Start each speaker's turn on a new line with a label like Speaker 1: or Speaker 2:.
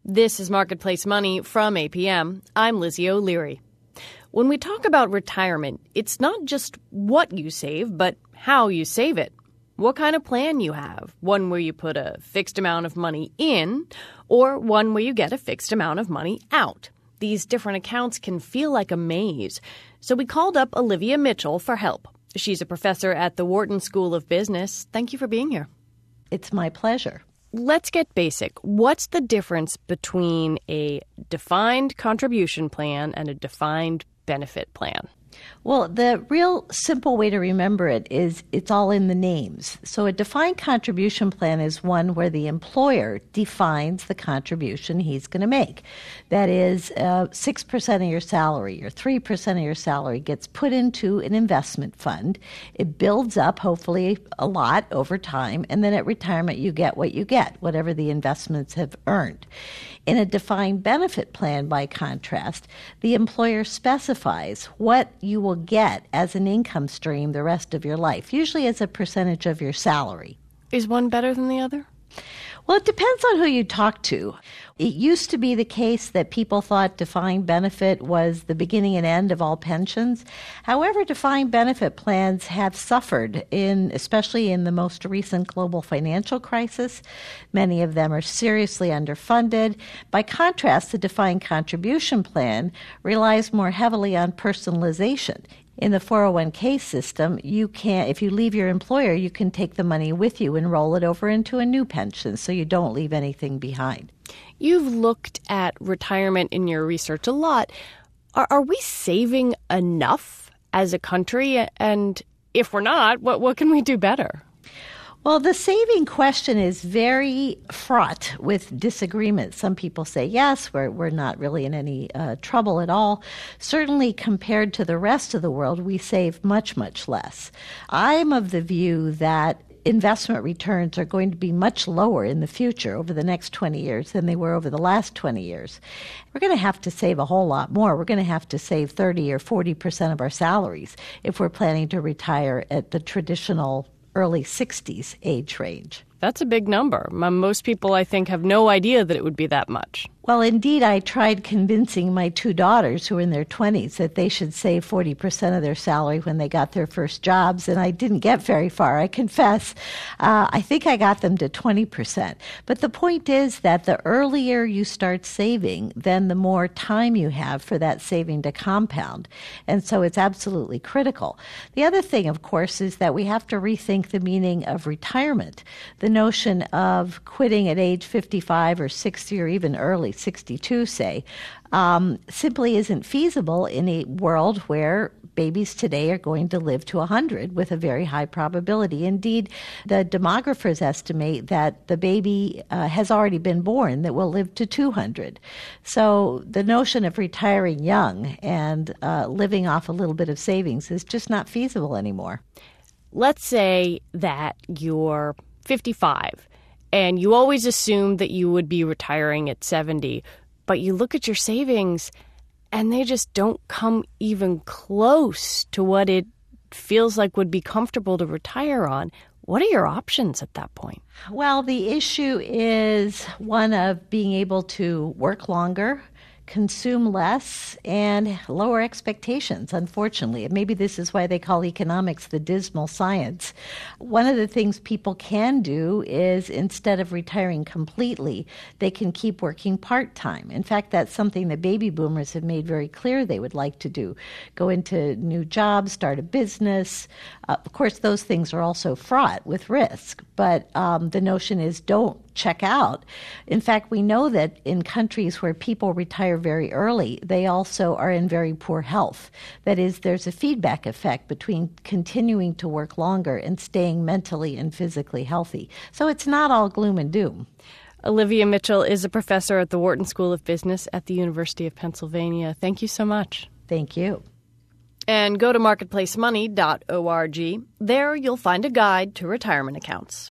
Speaker 1: This is Marketplace Money from APM. I'm Lizzie O'Leary. When we talk about retirement, it's not just what you save, but how you save it. What kind of plan you have, one where you put a fixed amount of money in or one where you get a fixed amount of money out. These different accounts can feel like a maze. So we called up Olivia Mitchell for help. She's a professor at the Wharton School of Business. Thank you for being here.
Speaker 2: It's my pleasure.
Speaker 1: Let's get basic. What's the difference between a defined contribution plan and a defined benefit plan?
Speaker 2: Well, the real simple way to remember it is it's all in the names. So a defined contribution plan is one where the employer defines the contribution he's going to make. That is, 6% of your salary or 3% of your salary gets put into an investment fund. It builds up, hopefully, a lot over time, and then at retirement you get what you get, whatever the investments have earned. In a defined benefit plan, by contrast, the employer specifies what you will get as an income stream the rest of your life, usually as a percentage of your salary.
Speaker 1: Is one better than the other?
Speaker 2: Well, it depends on who you talk to. It used to be the case that people thought defined benefit was the beginning and end of all pensions. However, defined benefit plans have suffered, especially in the most recent global financial crisis. Many of them are seriously underfunded. By contrast, the defined contribution plan relies more heavily on personalization. In the 401k system, if you leave your employer, you can take the money with you and roll it over into a new pension so you don't leave anything behind.
Speaker 1: You've looked at retirement in your research a lot. Are we saving enough as a country? And if we're not, what can we do better?
Speaker 2: Well, the saving question is very fraught with disagreement. Some people say, yes, we're not really in any trouble at all. Certainly, compared to the rest of the world, we save much, much less. I'm of the view that investment returns are going to be much lower in the future over the next 20 years than they were over the last 20 years. We're going to have to save a whole lot more. We're going to have to save 30 or 40% of our salaries if we're planning to retire at the traditional early 60s age range.
Speaker 1: That's a big number. Most people, I think, have no idea that it would be that much.
Speaker 2: Well, indeed, I tried convincing my two daughters who are in their 20s that they should save 40% of their salary when they got their first jobs, and I didn't get very far, I confess. I think I got them to 20%. But the point is that the earlier you start saving, then the more time you have for that saving to compound. And so it's absolutely critical. The other thing, of course, is that we have to rethink the meaning of retirement. The notion of quitting at age 55 or 60 or even early 62, say, simply isn't feasible in a world where babies today are going to live to 100 with a very high probability. Indeed, the demographers estimate that the baby has already been born that will live to 200. So the notion of retiring young and living off a little bit of savings is just not feasible anymore.
Speaker 1: Let's say that you're 55 and you always assumed that you would be retiring at 70, but you look at your savings and they just don't come even close to what it feels like would be comfortable to retire on. What are your options at that point?
Speaker 2: Well, the issue is one of being able to work longer, consume less, and lower expectations, unfortunately. And maybe this is why they call economics the dismal science. One of the things people can do is, instead of retiring completely, they can keep working part-time. In fact, that's something that baby boomers have made very clear they would like to do. Go into new jobs, start a business. Of course, those things are also fraught with risk, but the notion is don't check out. In fact, we know that in countries where people retire very early, they also are in very poor health. That is, there's a feedback effect between continuing to work longer and staying mentally and physically healthy. So it's not all gloom and doom.
Speaker 1: Olivia Mitchell is a professor at the Wharton School of Business at the University of Pennsylvania. Thank you so much.
Speaker 2: Thank you.
Speaker 1: And go to marketplacemoney.org. There you'll find a guide to retirement accounts.